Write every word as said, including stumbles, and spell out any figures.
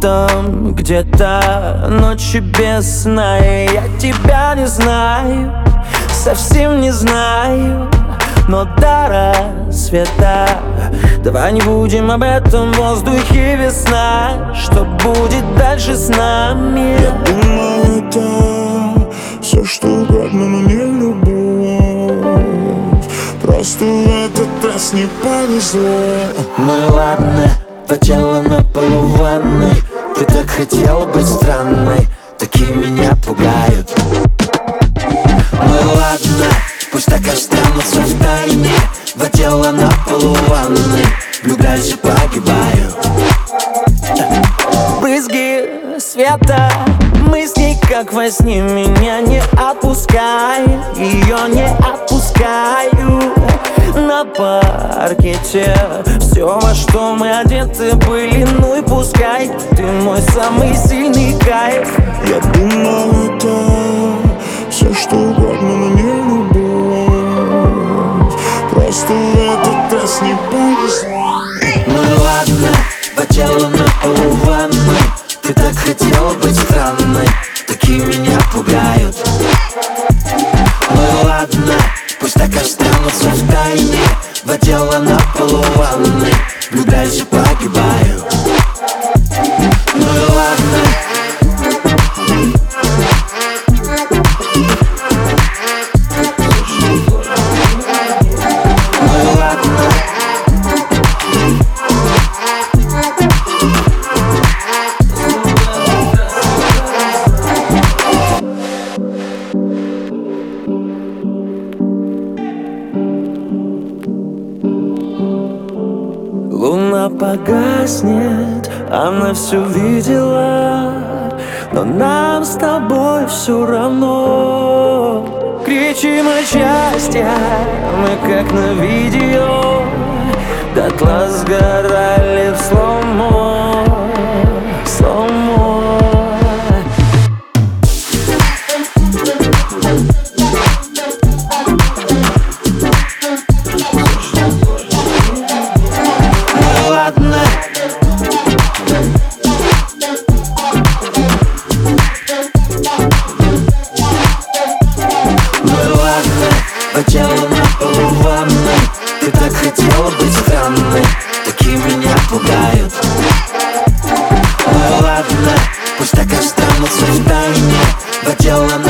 там где-то ночи без сна, и я тебя не знаю, совсем не знаю, но до рассвета давай не будем об этом, в воздухе весна. Что будет дальше с нами? Я думал, это все что угодно, но не любовь. Просто в этот раз не повезло. Ну и ладно, по телу на полу ванной. Ты так хотела быть странной, такие меня пугают. Ну и ладно, пусть так останутся в тайне. Водила на полу ванной, влюбляюсь и погибаю. Брызги света, мысли как во сне, меня не отпускай, ее не отпускаю. На паркете все, во что мы одеты были, ну и пускай. Ты мой самый сильный кайф. Я думал, это все что угодно, но не любовь. Просто в этот раз не повезло. Ну и ладно, по телу на полу ванной. Ты так хотела быть странной, такие меня пугают. Ну и ладно, пусть так останутся в тайне. Водила на полу ванной, влюбляюсь и погибаю. Ну и ладно. Луна погаснет, она все видела, но нам с тобой все равно. Кричим от счастья, мы как на видео, дотла сгорали в слоумо, слоумо. Водила на полу ванной. Ты так хотела быть странной, такие меня пугают. Ну ладно, пусть так останутся в тайне. Водила на